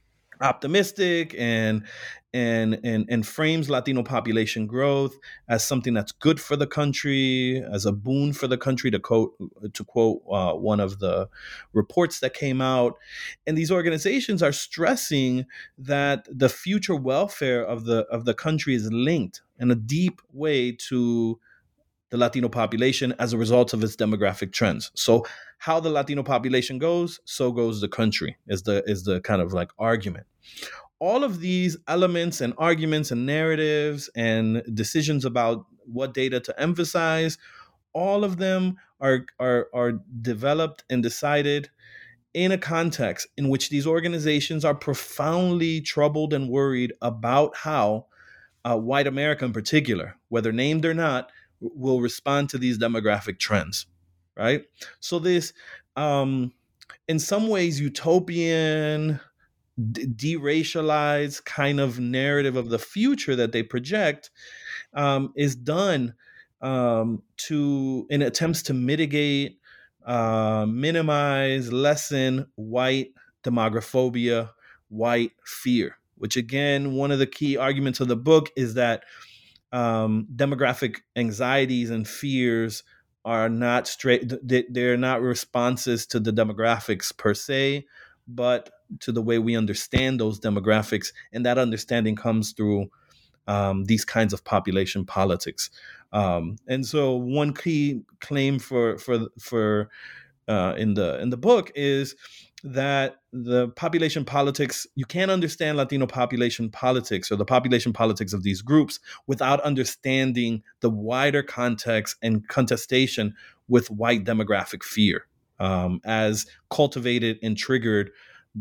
optimistic and and and and frames Latino population growth as something that's good for the country, as a boon for the country, to quote to quote uh, one of the reports that came out. And these organizations are stressing that the future welfare of the of the country is linked in a deep way to the Latino population as a result of its demographic trends. So how the Latino population goes, so goes the country, is the is the kind of like argument. All of these elements and arguments and narratives and decisions about what data to emphasize, all of them are are are developed and decided in a context in which these organizations are profoundly troubled and worried about how uh, white America in particular, whether named or not, will respond to these demographic trends, right? So this, um, in some ways, utopian, d- deracialized kind of narrative of the future that they project um, is done um, to in attempts to mitigate, uh, minimize, lessen white demographobia, white fear. Which again, one of the key arguments of the book is that um, demographic anxieties and fears are not straight. They're not responses to the demographics per se, but to the way we understand those demographics. And that understanding comes through um, these kinds of population politics. Um, and so one key claim for, for, for uh, in the, in the book is that the population politics, you can't understand Latino population politics or the population politics of these groups without understanding the wider context and contestation with white demographic fear um, as cultivated and triggered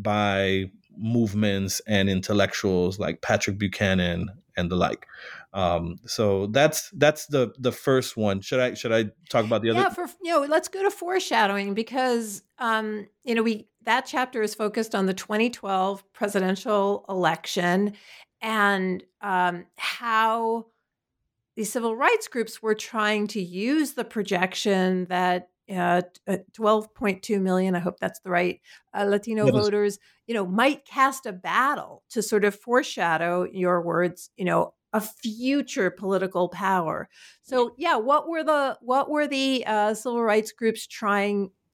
by movements and intellectuals like Patrick Buchanan and the like. Um, so that's that's the the first one. Should I should I talk about the other? Yeah, for you know, let's go to foreshadowing because um, you know we that chapter is focused on the twenty twelve presidential election and um, how these civil rights groups were trying to use the projection that uh, twelve point two million, I hope that's the right, uh, Latino That is- voters, you know, might cast a battle to sort of foreshadow, your words, you know, a future political power. So, yeah, what were the what were the uh, civil rights groups trying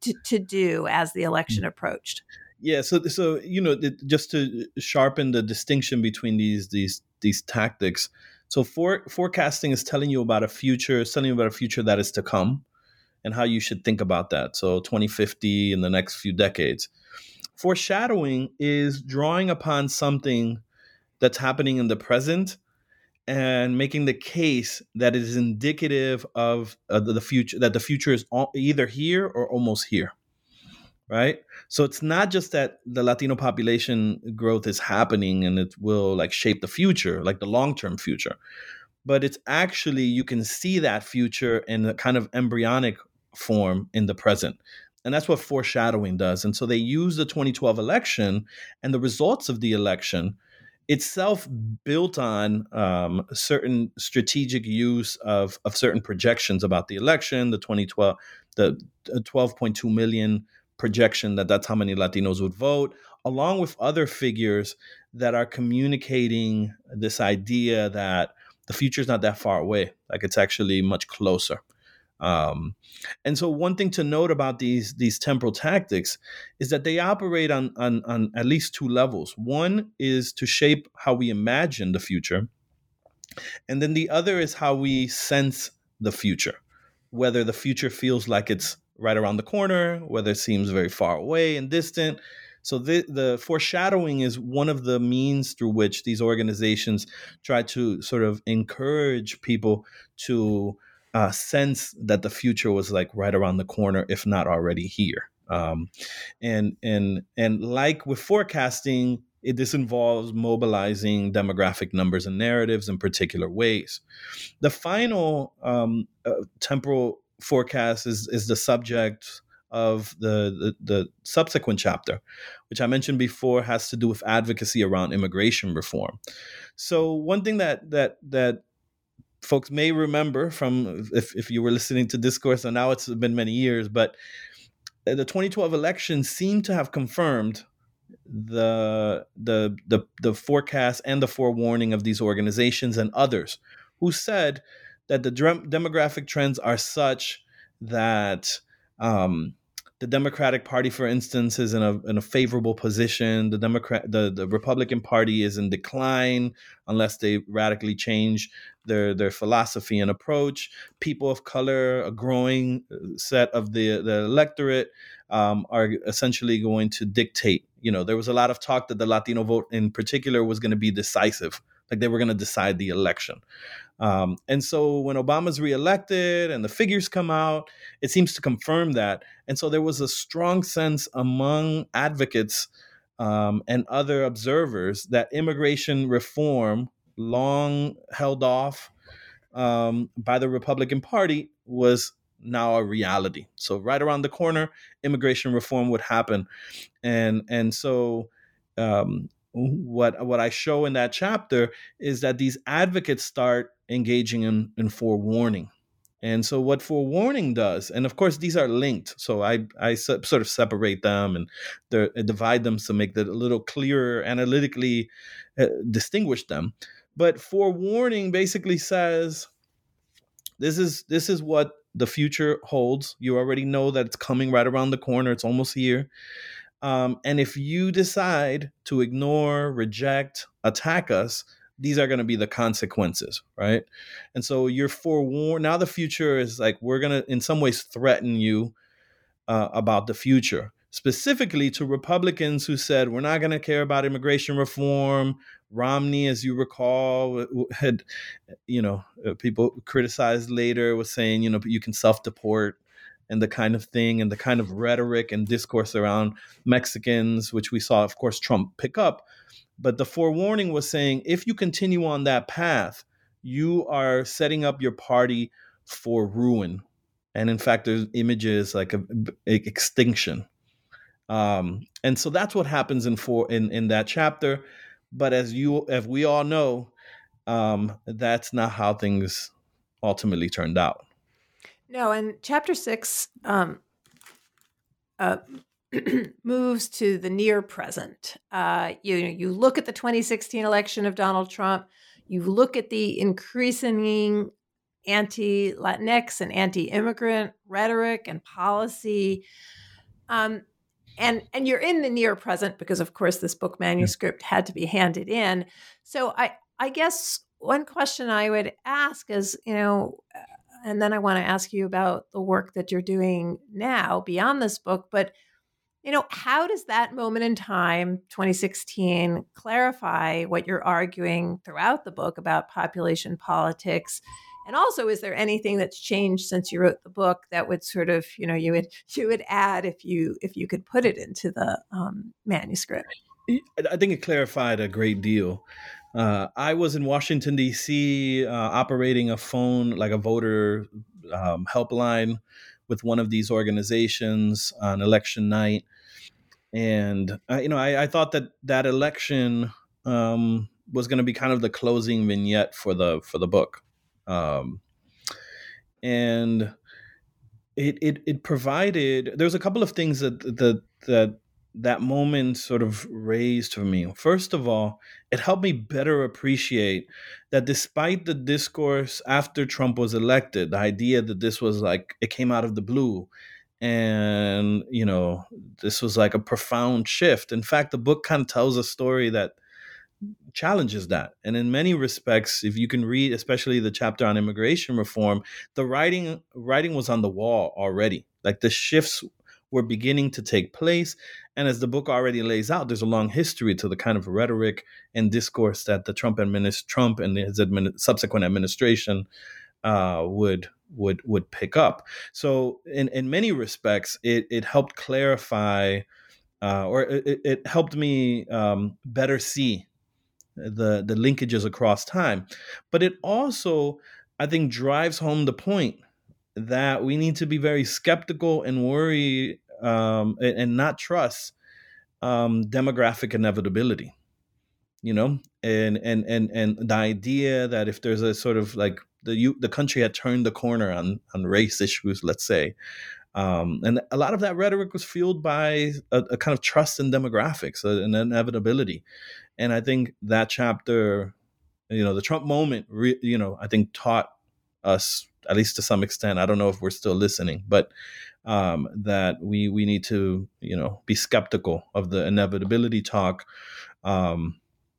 to, to do as the election approached? Yeah, so so you know, it, just to sharpen the distinction between these these these tactics. So for, forecasting is telling you about a future, it's telling you about a future that is to come, and how you should think about that. So twenty fifty in the next few decades. Foreshadowing is drawing upon something that's happening in the present and making the case that it is indicative of uh, the future, that the future is all, either here or almost here. Right. So it's not just that the Latino population growth is happening and it will like shape the future, like the long-term future, but it's actually, you can see that future in a kind of embryonic form in the present. And that's what foreshadowing does. And so they use the twenty twelve election and the results of the election itself built on um, certain strategic use of, of certain projections about the election, the twenty twelve, the twelve point two million projection that that's how many Latinos would vote, along with other figures that are communicating this idea that the future is not that far away, like it's actually much closer. Um, and so one thing to note about these these temporal tactics is that they operate on, on, on at least two levels. One is to shape how we imagine the future, and then the other is how we sense the future, whether the future feels like it's right around the corner, whether it seems very far away and distant. So the, the foreshadowing is one of the means through which these organizations try to sort of encourage people to uh, sense that the future was like right around the corner, if not already here. Um, and and and like with forecasting, it, this involves mobilizing demographic numbers and narratives in particular ways. The final um, uh, temporal forecast is is the subject of the, the the subsequent chapter, which I mentioned before has to do with advocacy around immigration reform. So one thing that that that folks may remember from if, if you were listening to Discourse, and now it's been many years, but the twenty twelve election seemed to have confirmed the the the the forecast and the forewarning of these organizations and others who said that the dem- demographic trends are such that um, the Democratic Party, for instance, is in a in a favorable position. The Democrat, the, the Republican Party is in decline unless they radically change their their philosophy and approach. People of color, a growing set of the the electorate, um, are essentially going to dictate. You know, there was a lot of talk that the Latino vote in particular was going to be decisive, like they were going to decide the election. Um, and so when Obama's reelected and the figures come out, it seems to confirm that. And so there was a strong sense among advocates um, and other observers that immigration reform, long held off um, by the Republican Party, was now a reality. So right around the corner, immigration reform would happen. And, and so um, what what I show in that chapter is that these advocates start engaging in, in forewarning. And so what forewarning does, and of course these are linked, so I, I sort of separate them and divide them to make it a little clearer, analytically uh, distinguish them. But forewarning basically says, this is this is what the future holds. You already know that it's coming right around the corner. It's almost here. Um, and if you decide to ignore, reject, attack us, these are going to be the consequences, right? And so you're forewarned. Now the future is like, we're going to, in some ways, threaten you uh, about the future, specifically to Republicans who said, we're not going to care about immigration reform. Romney, as you recall, had, you know, people criticized later, was saying, you know, you can self-deport and the kind of thing and the kind of rhetoric and discourse around Mexicans, which we saw, of course, Trump pick up. But the forewarning was saying, if you continue on that path, you are setting up your party for ruin. And in fact, there's images like a, a extinction. Um, and so that's what happens in for in, in that chapter. But as you, as we all know, um, that's not how things ultimately turned out. No, and chapter six um, uh, moves to the near present. Uh, you you look at the twenty sixteen election of Donald Trump. You look at the increasing anti-Latinx and anti-immigrant rhetoric and policy. Um, and and you're in the near present because, of course, this book manuscript had to be handed in. So I I guess one question I would ask is, you know, and then I want to ask you about the work that you're doing now beyond this book, but you know, how does that moment in time, twenty sixteen, clarify what you're arguing throughout the book about population politics? And also, is there anything that's changed since you wrote the book that would sort of, you know, you would you would add if you if you could put it into the um, manuscript? I think it clarified a great deal. Uh, I was in Washington, D C, uh, operating a phone, like a voter um, helpline with one of these organizations on election night. And, uh, you know, I, I thought that that election um, was going to be kind of the closing vignette for the for the book. Um, and it, it it provided, there's a couple of things that that that that moment sort of raised for me. First of all, it helped me better appreciate that despite the discourse after Trump was elected, the idea that this was like, it came out of the blue, and, you know, this was like a profound shift. In fact, the book kind of tells a story that challenges that. And in many respects, if you can read, especially the chapter on immigration reform, the writing writing was on the wall already. Like the shifts were beginning to take place. And as the book already lays out, there's a long history to the kind of rhetoric and discourse that the Trump administ- Trump and his admin- subsequent administration uh, would would would pick up. So in, in many respects, it it helped clarify, uh, or it, it helped me um, better see the the linkages across time. But it also, I think, drives home the point that we need to be very skeptical and worry um, and, and not trust um, demographic inevitability. You know, and and and and the idea that if there's a sort of like the you, the country had turned the corner on on race issues, let's say, um, and a lot of that rhetoric was fueled by a, a kind of trust in demographics, an inevitability. And I think that chapter, you know, the Trump moment, re, you know, I think taught us, at least to some extent, I don't know if we're still listening, but um, that we we need to, you know, be skeptical of the inevitability talk. Um,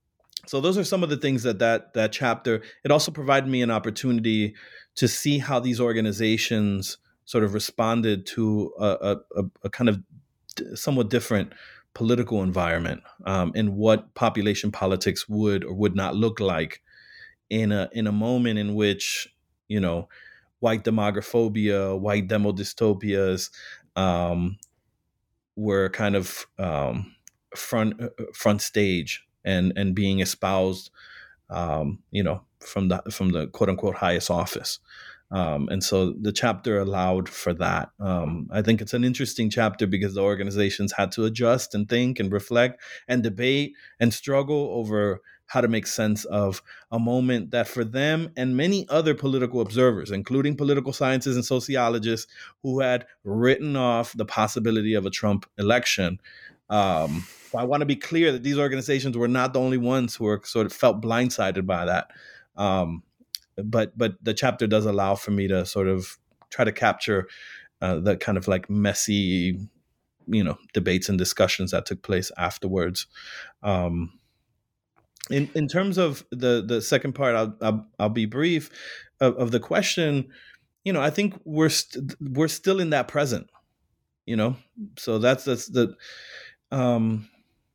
so those are some of the things that, that that chapter, it also provided me an opportunity to see how these organizations sort of responded to a, a, a kind of somewhat different political environment, um, and what population politics would or would not look like in a in a moment in which, you know, white demographobia, white demo dystopias um, were kind of um, front front stage and and being espoused, um, you know, from the from the quote unquote highest office. Um, and so the chapter allowed for that. Um, I think it's an interesting chapter because the organizations had to adjust and think and reflect and debate and struggle over how to make sense of a moment that for them and many other political observers, including political scientists and sociologists who had written off the possibility of a Trump election. Um, I want to be clear that these organizations were not the only ones who were sort of felt blindsided by that. Um, But but the chapter does allow for me to sort of try to capture uh, the kind of like messy, you know, debates and discussions that took place afterwards. Um, in in terms of the the second part, I'll I'll, I'll be brief of, of the question. You know, I think we're st- we're still in that present. You know, so that's that's the. Um,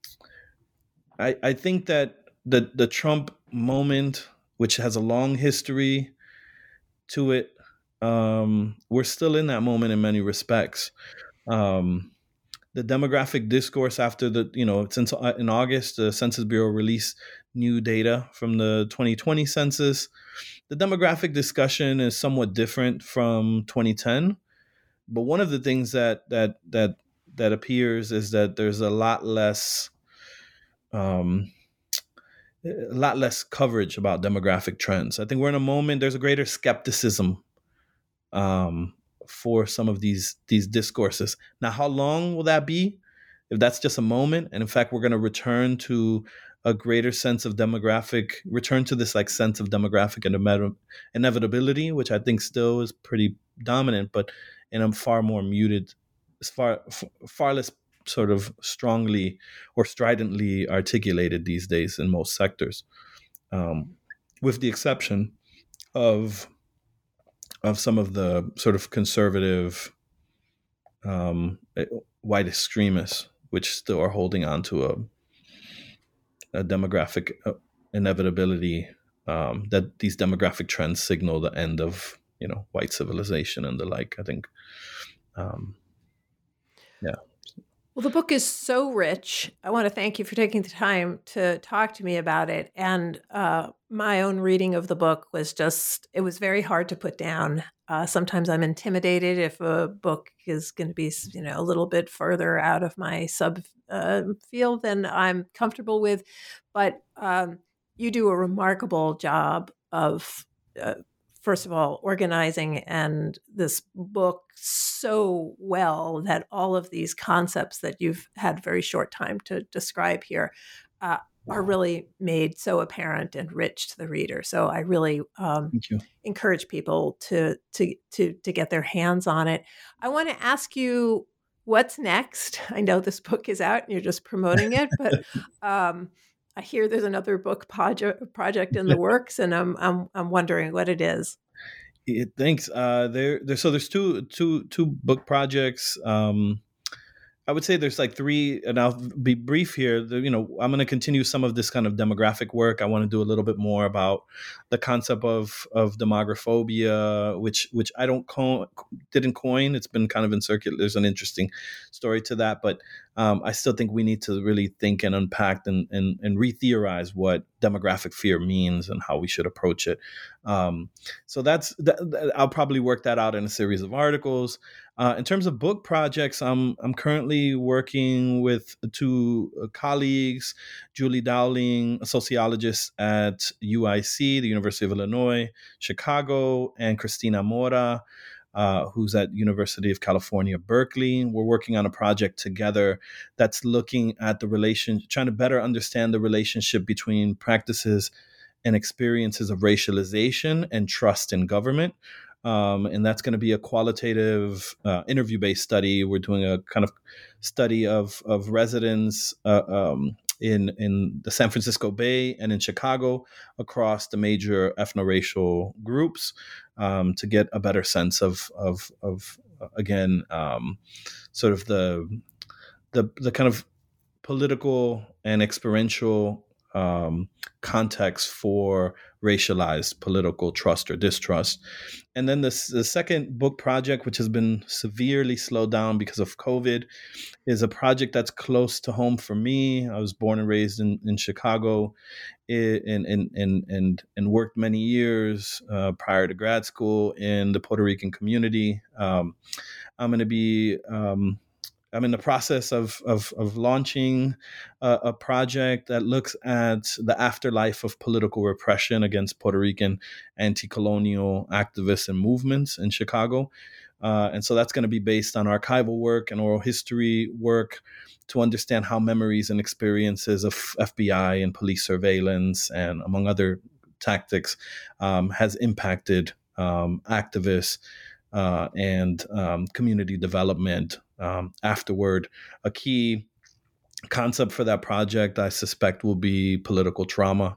I I think that the the Trump moment, which has a long history to it, um, we're still in that moment in many respects. Um, the demographic discourse after the, you know, since in August, the Census Bureau released new data from the twenty twenty census. The demographic discussion is somewhat different from twenty ten, but one of the things that that that that appears is that there's a lot less. Um, a lot less coverage about demographic trends. I think we're in a moment, there's a greater skepticism um, for some of these these discourses. Now, how long will that be? If that's just a moment, and in fact, we're going to return to a greater sense of demographic, return to this like sense of demographic and inevitability, which I think still is pretty dominant, but in a far more muted is far far less sort of strongly or stridently articulated these days in most sectors, um, with the exception of of some of the sort of conservative um, white extremists, which still are holding on to a, a demographic inevitability, um, that these demographic trends signal the end of, you know, white civilization and the like, I think. Um, yeah. Well, the book is so rich. I want to thank you for taking the time to talk to me about it. And uh, my own reading of the book was just, it was very hard to put down. Uh, sometimes I'm intimidated if a book is going to be, you know, a little bit further out of my sub uh, field than I'm comfortable with. But um, you do a remarkable job of uh, first of all, organizing and this book so well that all of these concepts that you've had very short time to describe here uh, are really made so apparent and rich to the reader. So I really um, encourage people to, to to to get their hands on it. I want to ask you, what's next? I know this book is out and you're just promoting it, but um, I hear there's another book project project in the works, and I'm I'm I'm wondering what it is. Yeah, thanks. Uh, there, there. So there's two two two book projects. Um, I would say there's like three, and I'll be brief here. The, you know, I'm going to continue some of this kind of demographic work. I want to do a little bit more about the concept of of demographobia, which which I don't co- didn't coin. It's been kind of in circuit. There's an interesting story to that, but um, I still think we need to really think and unpack and and, and re-theorize what demographic fear means and how we should approach it. Um, so that's that, that, I'll probably work that out in a series of articles. Uh, in terms of book projects, I'm I'm currently working with two colleagues, Julie Dowling, a sociologist at U I C, the University of Illinois, Chicago, and Christina Mora, uh, who's at University of California, Berkeley. We're working on a project together that's looking at the relation, trying to better understand the relationship between practices and experiences of racialization and trust in government. Um, and that's going to be a qualitative uh, interview-based study. We're doing a kind of study of of residents uh, um, in in the San Francisco Bay and in Chicago across the major ethno-racial groups um, to get a better sense of of, of again um, sort of the the the kind of political and experiential um, context for racialized political trust or distrust. And then this, the second book project, which has been severely slowed down because of COVID, is a project that's close to home for me. I was born and raised in, in Chicago and, and, and, and, and worked many years uh, prior to grad school in the Puerto Rican community. Um, I'm going to be... Um, I'm in the process of of, of launching a, a project that looks at the afterlife of political repression against Puerto Rican anti-colonial activists and movements in Chicago. Uh, and so that's going to be based on archival work and oral history work to understand how memories and experiences of F B I and police surveillance and among other tactics um, has impacted um, activists uh, and um, community development. Um, afterward, a key concept for that project, I suspect, will be political trauma.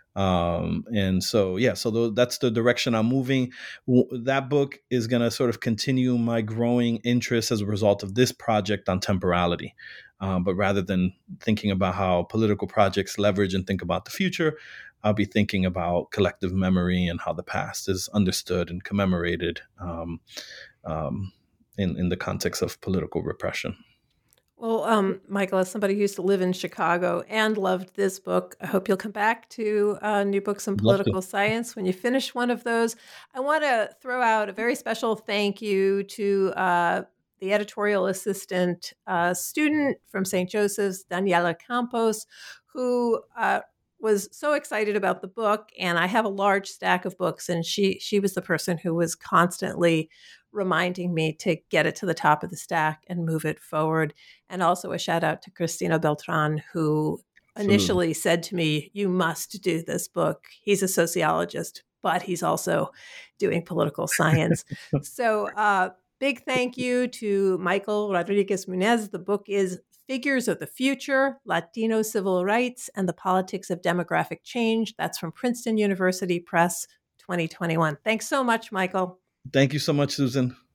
Um, and so, yeah, so th- that's the direction I'm moving. W- that book is going to sort of continue my growing interest as a result of this project on temporality. Um, but rather than thinking about how political projects leverage and think about the future, I'll be thinking about collective memory and how the past is understood and commemorated um, um, in, in the context of political repression. Well, um, Michael, as somebody who used to live in Chicago and loved this book, I hope you'll come back to uh, New Books in Political Science when you finish one of those. I want to throw out a very special thank you to uh, the editorial assistant uh, student from Saint Joseph's, Daniela Campos, who uh, was so excited about the book. And I have a large stack of books, and she she was the person who was constantly reminding me to get it to the top of the stack and move it forward. And also a shout out to Cristina Beltran, who initially said to me, you must do this book. He's a sociologist, but he's also doing political science. so uh, Big thank you to Michael Rodriguez Munez. The book is Figures of the Future, Latino Civil Rights and the Politics of Demographic Change. That's from Princeton University Press, twenty twenty-one. Thanks so much, Michael. Thank you so much, Susan.